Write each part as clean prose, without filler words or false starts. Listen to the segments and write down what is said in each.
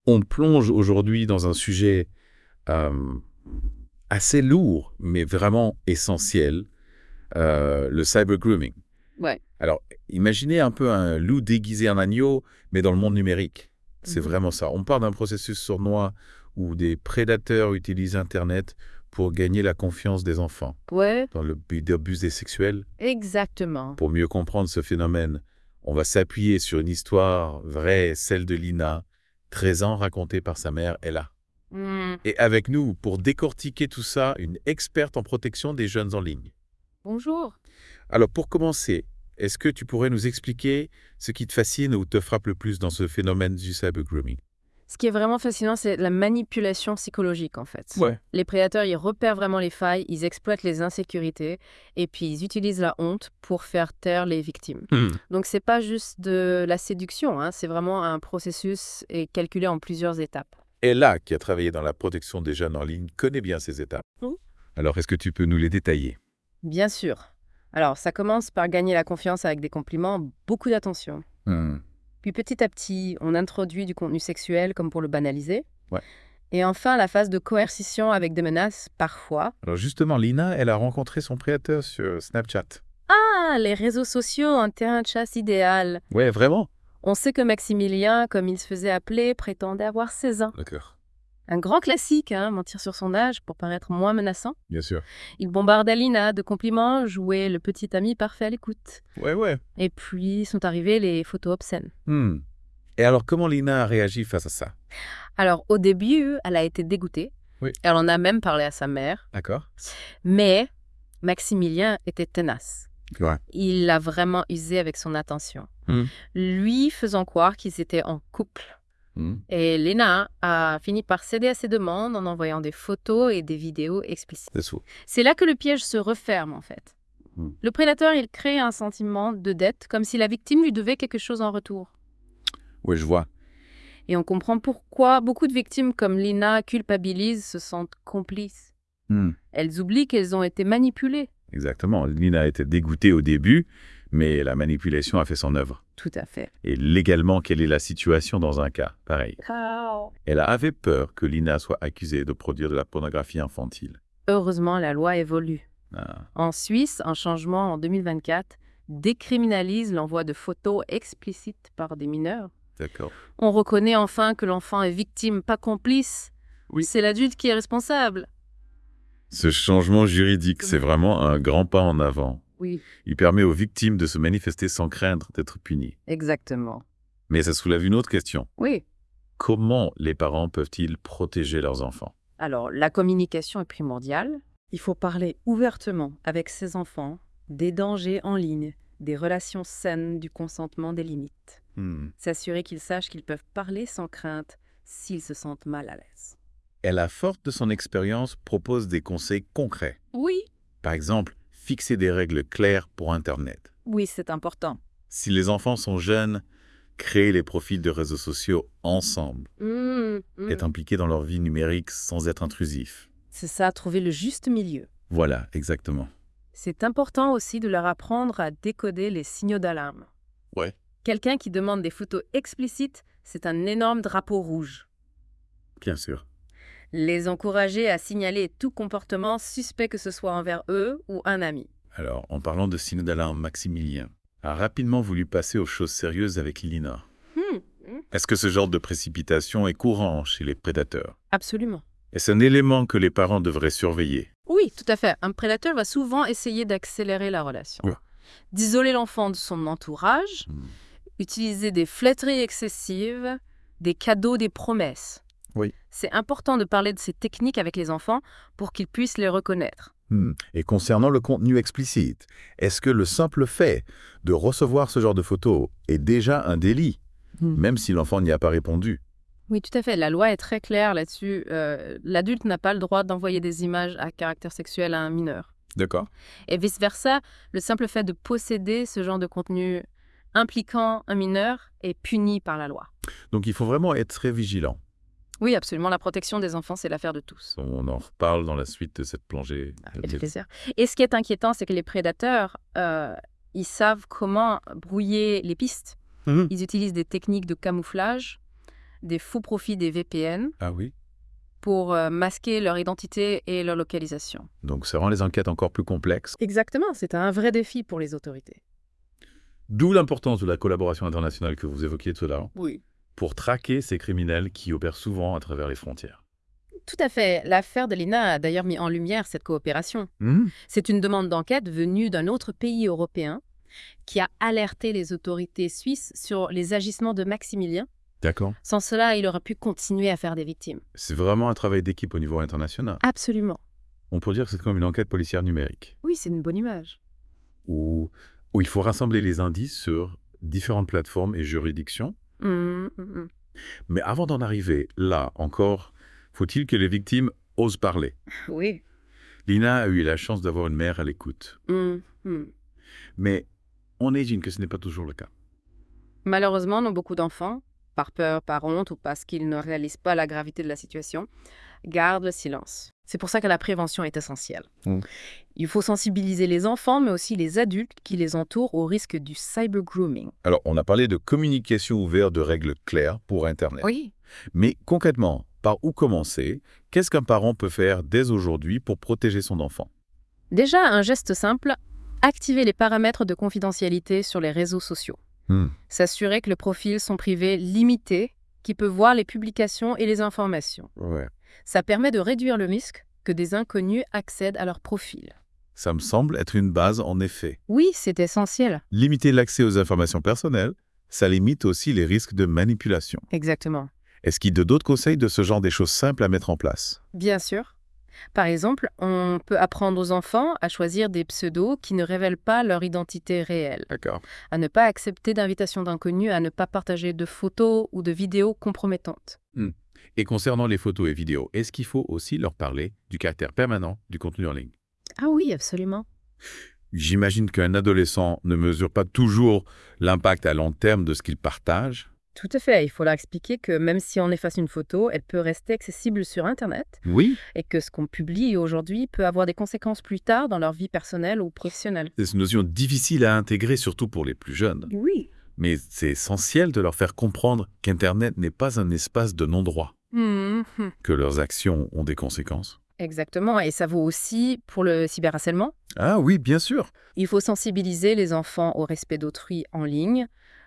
On plonge aujourd'hui dans un sujet euh, assez lourd, mais vraiment essentiel, le cyber grooming. Ouais. Alors, imaginez un peu un loup déguisé en agneau, mais dans le monde numérique. C'est Mhm. vraiment ça. On part d'un processus sournois où des prédateurs utilisent Internet pour gagner la confiance des enfants Ouais, dans le but d'abuser sexuel. exactement. Pour mieux comprendre ce phénomène, on va s'appuyer sur une histoire vraie, celle de Lina, 13 ans, racontée par sa mère, Ella. Hmm. Et avec nous, pour décortiquer tout ça, une experte en protection des jeunes en ligne. Bonjour. Alors, pour commencer, est-ce que tu pourrais nous expliquer ce qui te fascine ou te frappe le plus dans ce phénomène du cybergrooming? Ce qui est vraiment fascinant, c'est la manipulation psychologique, en fait. Ouais. Les prédateurs, ils repèrent vraiment les failles, ils exploitent les insécurités, et puis ils utilisent la honte pour faire taire les victimes. Hmm. Donc, c'est pas juste de la séduction, hein, c'est vraiment un processus et calculé en plusieurs étapes. Ella, qui a travaillé dans la protection des jeunes en ligne, connaît bien ces étapes. Mhm. Alors, est-ce que tu peux nous les détailler? Bien sûr. Alors, ça commence par gagner la confiance avec des compliments, beaucoup d'attention. Hmm. Puis petit à petit, on introduit du contenu sexuel comme pour le banaliser. Ouais. Et enfin, la phase de coercition avec des menaces, parfois. Alors justement, Lina, elle a rencontré son prédateur sur Snapchat. Ah, les réseaux sociaux, un terrain de chasse idéal. Ouais, vraiment? On sait que Maximilien, comme il se faisait appeler, prétendait avoir 16 ans. D'accord. Un grand classique, hein, mentir sur son âge pour paraître moins menaçant. Bien sûr. Il bombardait Lina de compliments, jouait le petit ami parfait à l'écoute. Ouais, ouais. Et puis sont arrivées les photos obscènes. Hmm. Et alors, comment Lina a réagi face à ça? Alors, au début, elle a été dégoûtée. Oui. Elle en a même parlé à sa mère. D'accord. Mais Maximilien était tenace. Ouais. Il l'a vraiment usé avec son attention, Hmm. lui faisant croire qu'ils étaient en couple. Hmm. Et Lena a fini par céder à ses demandes en envoyant des photos et des vidéos explicites. C'est ça. C'est là que le piège se referme, en fait. Hmm. Le prédateur, il crée un sentiment de dette, comme si la victime lui devait quelque chose en retour. Oui, je vois. Et on comprend pourquoi beaucoup de victimes comme Lina culpabilisent, se sentent complices. Hmm. Elles oublient qu'elles ont été manipulées. Exactement. Lina était dégoûtée au début, mais la manipulation a fait son œuvre. Tout à fait. Et légalement, quelle est la situation dans un cas pareil? Elle avait peur que Lina soit accusée de produire de la pornographie infantile. Heureusement, la loi évolue. Ah, En Suisse, un changement en 2024 décriminalise l'envoi de photos explicites par des mineurs. d'accord. On reconnaît enfin que l'enfant est victime, pas complice. Oui. C'est l'adulte qui est responsable. Ce changement juridique, c'est vraiment un grand pas en avant. Oui, Il permet aux victimes de se manifester sans craindre d'être punies. exactement. Mais ça soulève une autre question. Oui. Comment les parents peuvent-ils protéger leurs enfants? Alors, la communication est primordiale. Il faut parler ouvertement avec ses enfants des dangers en ligne, des relations saines, du consentement, des limites. S'assurer qu'ils sachent qu'ils peuvent parler sans crainte s'ils se sentent mal à l'aise. Elle, à force de son expérience, propose des conseils concrets. Oui. Par exemple, fixer des règles claires pour Internet. Oui, c'est important. Si les enfants sont jeunes, créer les profils de réseaux sociaux ensemble. Être impliqué dans leur vie numérique sans être intrusif. C'est ça, trouver le juste milieu. Voilà, exactement. C'est important aussi de leur apprendre à décoder les signaux d'alarme. Ouais. Quelqu'un qui demande des photos explicites, c'est un énorme drapeau rouge. Bien sûr. Les encourager à signaler tout comportement suspect, que ce soit envers eux ou un ami. Alors, en parlant de signaux d'alarme, Maximilien a rapidement voulu passer aux choses sérieuses avec Lina. Est-ce que ce genre de précipitation est courant chez les prédateurs? Absolument. Est-ce un élément que les parents devraient surveiller? Oui, tout à fait. Un prédateur va souvent essayer d'accélérer la relation, Ouais. d'isoler l'enfant de son entourage, utiliser des flatteries excessives, des cadeaux, des promesses. Oui. C'est important de parler de ces techniques avec les enfants pour qu'ils puissent les reconnaître. Et concernant le contenu explicite, est-ce que le simple fait de recevoir ce genre de photos est déjà un délit, même si l'enfant n'y a pas répondu? Oui, tout à fait. La loi est très claire là-dessus. L'adulte n'a pas le droit d'envoyer des images à caractère sexuel à un mineur. D'accord. Et vice-versa, le simple fait de posséder ce genre de contenu impliquant un mineur est puni par la loi. Donc il faut vraiment être très vigilant. Oui, absolument. La protection des enfants, c'est l'affaire de tous. On en reparle dans la suite de cette plongée. Avec plaisir. Et ce qui est inquiétant, c'est que les prédateurs, ils savent comment brouiller les pistes. Ils utilisent des techniques de camouflage, des faux profils des VPN Ah oui? pour masquer leur identité et leur localisation. Donc ça rend les enquêtes encore plus complexes. Exactement, c'est un vrai défi pour les autorités. D'où l'importance de la collaboration internationale que vous évoquiez tout à l'heure, Oui. pour traquer ces criminels qui opèrent souvent à travers les frontières. Tout à fait. L'affaire de Lina a d'ailleurs mis en lumière cette coopération. C'est une demande d'enquête venue d'un autre pays européen qui a alerté les autorités suisses sur les agissements de Maximilien. D'accord. Sans cela, il aurait pu continuer à faire des victimes. C'est vraiment un travail d'équipe au niveau international. Absolument. On peut dire que c'est comme une enquête policière numérique, Oui, c'est une bonne image. où il faut rassembler les indices sur différentes plateformes et juridictions. Mais avant d'en arriver là encore, faut-il que les victimes osent parler. Oui. Lina a eu la chance d'avoir une mère à l'écoute. Mais on imagine que ce n'est pas toujours le cas. Malheureusement, beaucoup d'enfants, par peur, par honte ou parce qu'ils ne réalisent pas la gravité de la situation, gardent le silence. C'est pour ça que la prévention est essentielle. Il faut sensibiliser les enfants, mais aussi les adultes qui les entourent au risque du cybergrooming. Alors, on a parlé de communication ouverte, de règles claires pour Internet. Oui. Mais concrètement, par où commencer? Qu'est-ce qu'un parent peut faire dès aujourd'hui pour protéger son enfant? Déjà, un geste simple, activer les paramètres de confidentialité sur les réseaux sociaux. S'assurer que les profils sont privés limités, qui peut voir les publications et les informations. Ouais. Ça permet de réduire le risque que des inconnus accèdent à leur profil. Ça me semble être une base en effet. Oui, c'est essentiel. Limiter l'accès aux informations personnelles, ça limite aussi les risques de manipulation. Exactement. Est-ce qu'il y a d'autres conseils de ce genre des choses simples à mettre en place? Bien sûr. Par exemple, on peut apprendre aux enfants à choisir des pseudos qui ne révèlent pas leur identité réelle, D'accord. à ne pas accepter d'invitations d'inconnus, à ne pas partager de photos ou de vidéos compromettantes. Et concernant les photos et vidéos, est-ce qu'il faut aussi leur parler du caractère permanent du contenu en ligne? Ah oui, absolument. J'imagine qu'un adolescent ne mesure pas toujours l'impact à long terme de ce qu'il partage. Tout à fait. Il faut leur expliquer que même si on efface une photo, elle peut rester accessible sur Internet Oui. et que ce qu'on publie aujourd'hui peut avoir des conséquences plus tard dans leur vie personnelle ou professionnelle. C'est une notion difficile à intégrer, surtout pour les plus jeunes. Oui. Mais c'est essentiel de leur faire comprendre qu'Internet n'est pas un espace de non-droit, que leurs actions ont des conséquences. Exactement. Et ça vaut aussi pour le cyberharcèlement. Ah oui, bien sûr. Il faut sensibiliser les enfants au respect d'autrui en ligne,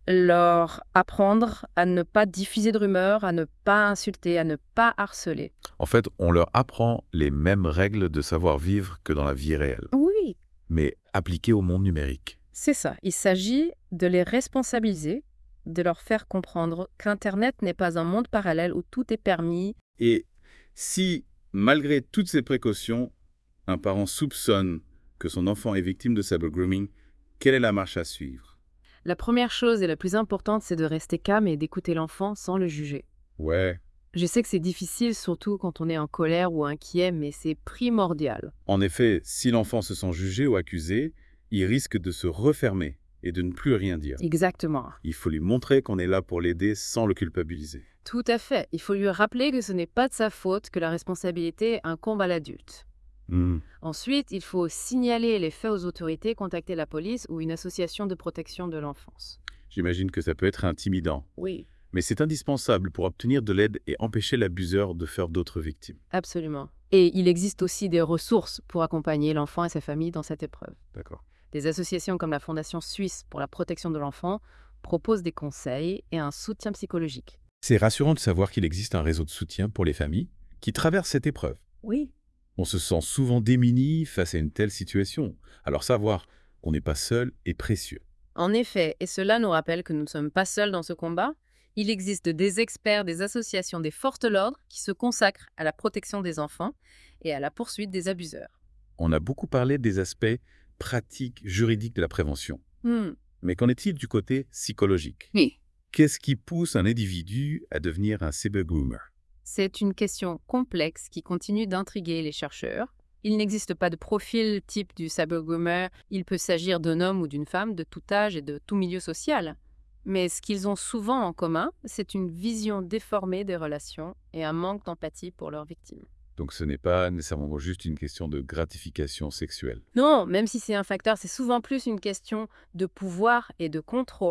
leur apprendre à ne pas diffuser de rumeurs, à ne pas insulter, à ne pas harceler. En fait, on leur apprend les mêmes règles de savoir-vivre que dans la vie réelle, Oui, mais appliquées au monde numérique. c'est ça. Il s'agit de les responsabiliser, de leur faire comprendre qu'Internet n'est pas un monde parallèle où tout est permis. Et si, malgré toutes ces précautions, un parent soupçonne que son enfant est victime de cybergrooming, quelle est la marche à suivre? La première chose et la plus importante, c'est de rester calme et d'écouter l'enfant sans le juger. Ouais. Je sais que c'est difficile, surtout quand on est en colère ou inquiet, mais c'est primordial. En effet, si l'enfant se sent jugé ou accusé, il risque de se refermer et de ne plus rien dire. Exactement. Il faut lui montrer qu'on est là pour l'aider sans le culpabiliser. Tout à fait. Il faut lui rappeler que ce n'est pas de sa faute, que la responsabilité incombe à l'adulte. Ensuite, il faut signaler les faits aux autorités, contacter la police ou une association de protection de l'enfance. J'imagine que ça peut être intimidant. Oui. Mais c'est indispensable pour obtenir de l'aide et empêcher l'abuseur de faire d'autres victimes. Absolument. Et il existe aussi des ressources pour accompagner l'enfant et sa famille dans cette épreuve. D'accord. Des associations comme la Fondation suisse pour la protection de l'enfant proposent des conseils et un soutien psychologique. C'est rassurant de savoir qu'il existe un réseau de soutien pour les familles qui traversent cette épreuve. Oui. On se sent souvent démuni face à une telle situation. Alors savoir qu'on n'est pas seul est précieux. En effet, et cela nous rappelle que nous ne sommes pas seuls dans ce combat. Il existe des experts, des associations, des forces de l'ordre qui se consacrent à la protection des enfants et à la poursuite des abuseurs. On a beaucoup parlé des aspects pratiques, juridiques de la prévention. Mais qu'en est-il du côté psychologique? Oui. Qu'est-ce qui pousse un individu à devenir un cybergroomer? C'est une question complexe qui continue d'intriguer les chercheurs. Il n'existe pas de profil type du cybergroomer. Il peut s'agir d'un homme ou d'une femme de tout âge et de tout milieu social. Mais ce qu'ils ont souvent en commun, c'est une vision déformée des relations et un manque d'empathie pour leurs victimes. Donc ce n'est pas nécessairement juste une question de gratification sexuelle. Non, même si c'est un facteur, c'est souvent plus une question de pouvoir et de contrôle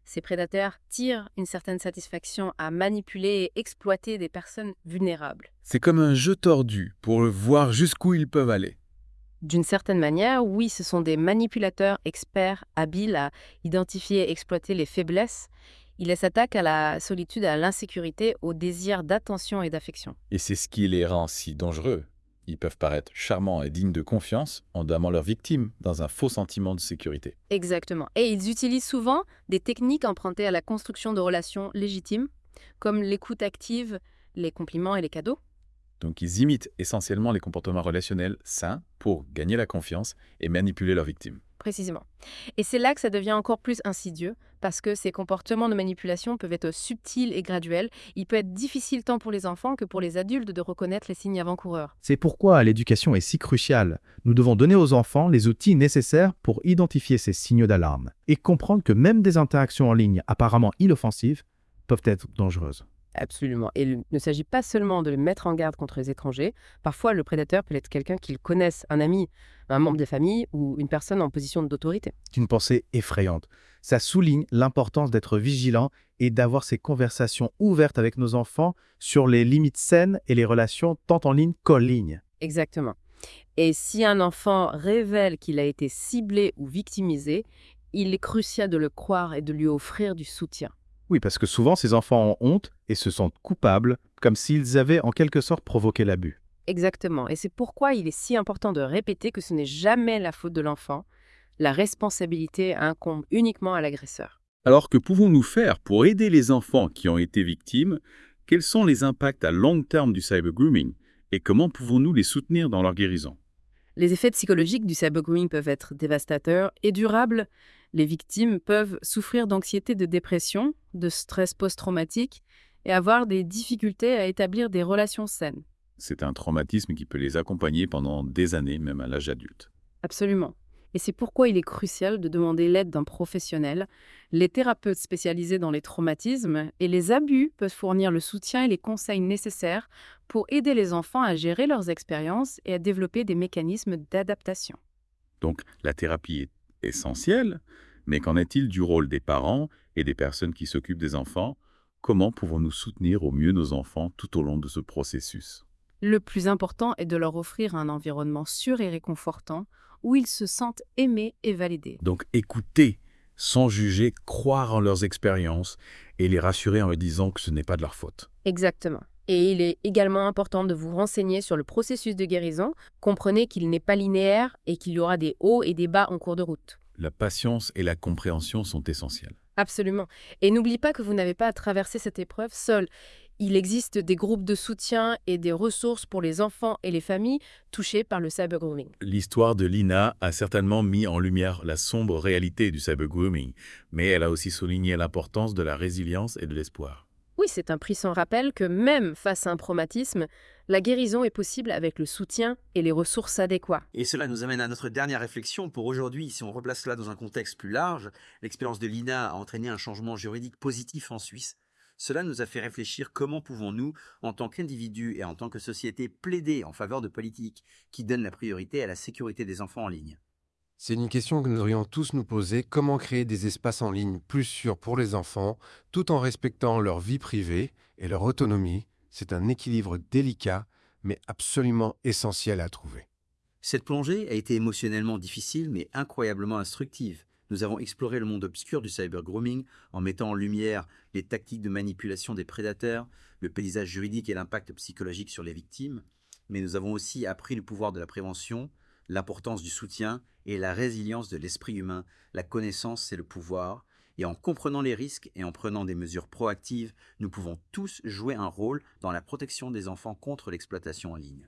Ces prédateurs tirent une certaine satisfaction à manipuler et exploiter des personnes vulnérables. C'est comme un jeu tordu pour voir jusqu'où ils peuvent aller. D'une certaine manière, oui, ce sont des manipulateurs experts, habiles à identifier et exploiter les faiblesses. Ils s'attaquent à la solitude, à l'insécurité, au désir d'attention et d'affection. Et c'est ce qui les rend si dangereux. Ils peuvent paraître charmants et dignes de confiance en damnant leurs victimes dans un faux sentiment de sécurité. Exactement. Et ils utilisent souvent des techniques empruntées à la construction de relations légitimes, comme l'écoute active, les compliments et les cadeaux. Donc ils imitent essentiellement les comportements relationnels sains pour gagner la confiance et manipuler leurs victimes. Précisément. Et c'est là que ça devient encore plus insidieux, parce que ces comportements de manipulation peuvent être subtils et graduels. Il peut être difficile tant pour les enfants que pour les adultes de reconnaître les signes avant-coureurs. C'est pourquoi l'éducation est si cruciale. Nous devons donner aux enfants les outils nécessaires pour identifier ces signaux d'alarme et comprendre que même des interactions en ligne apparemment inoffensives peuvent être dangereuses. Absolument. Et il ne s'agit pas seulement de les mettre en garde contre les étrangers. Parfois, le prédateur peut être quelqu'un qu'ils connaissent, un ami, un membre de famille ou une personne en position d'autorité. C'est une pensée effrayante. Ça souligne l'importance d'être vigilant et d'avoir ces conversations ouvertes avec nos enfants sur les limites saines et les relations tant en ligne qu'en ligne. Exactement. Et si un enfant révèle qu'il a été ciblé ou victimisé, il est crucial de le croire et de lui offrir du soutien. Oui, parce que souvent ces enfants ont honte et se sentent coupables, comme s'ils avaient en quelque sorte provoqué l'abus. Exactement. Et c'est pourquoi il est si important de répéter que ce n'est jamais la faute de l'enfant. La responsabilité incombe uniquement à l'agresseur. Alors que pouvons-nous faire pour aider les enfants qui ont été victimes? Quels sont les impacts à long terme du cybergrooming? Et comment pouvons-nous les soutenir dans leur guérison? Les effets psychologiques du cybergrooming peuvent être dévastateurs et durables. Les victimes peuvent souffrir d'anxiété, de dépression, de stress post-traumatique et avoir des difficultés à établir des relations saines. C'est un traumatisme qui peut les accompagner pendant des années, même à l'âge adulte. Absolument. Et c'est pourquoi il est crucial de demander l'aide d'un professionnel. Les thérapeutes spécialisés dans les traumatismes et les abus peuvent fournir le soutien et les conseils nécessaires pour aider les enfants à gérer leurs expériences et à développer des mécanismes d'adaptation. Donc, la thérapie est essentielle, mais qu'en est-il du rôle des parents et des personnes qui s'occupent des enfants? Comment pouvons-nous soutenir au mieux nos enfants tout au long de ce processus? Le plus important est de leur offrir un environnement sûr et réconfortant où ils se sentent aimés et validés. Donc, écouter, sans juger, croire en leurs expériences et les rassurer en leur disant que ce n'est pas de leur faute. Exactement. Et il est également important de vous renseigner sur le processus de guérison. Comprenez qu'il n'est pas linéaire et qu'il y aura des hauts et des bas en cours de route. La patience et la compréhension sont essentielles. Absolument. Et n'oubliez pas que vous n'avez pas à traverser cette épreuve seul. Il existe des groupes de soutien et des ressources pour les enfants et les familles touchés par le cybergrooming. L'histoire de Lina a certainement mis en lumière la sombre réalité du cybergrooming, mais elle a aussi souligné l'importance de la résilience et de l'espoir. Oui, c'est un puissant rappel que même face à un traumatisme, la guérison est possible avec le soutien et les ressources adéquates. Et cela nous amène à notre dernière réflexion pour aujourd'hui. Si on replace cela dans un contexte plus large, l'expérience de Lina a entraîné un changement juridique positif en Suisse. Cela nous a fait réfléchir comment pouvons-nous, en tant qu'individus et en tant que société, plaider en faveur de politiques qui donnent la priorité à la sécurité des enfants en ligne. C'est une question que nous devrions tous nous poser. Comment créer des espaces en ligne plus sûrs pour les enfants, tout en respectant leur vie privée et leur autonomie? C'est un équilibre délicat, mais absolument essentiel à trouver. Cette plongée a été émotionnellement difficile, mais incroyablement instructive. Nous avons exploré le monde obscur du cybergrooming en mettant en lumière les tactiques de manipulation des prédateurs, le paysage juridique et l'impact psychologique sur les victimes. Mais nous avons aussi appris le pouvoir de la prévention, l'importance du soutien et la résilience de l'esprit humain. La connaissance, c'est le pouvoir. Et en comprenant les risques et en prenant des mesures proactives, nous pouvons tous jouer un rôle dans la protection des enfants contre l'exploitation en ligne.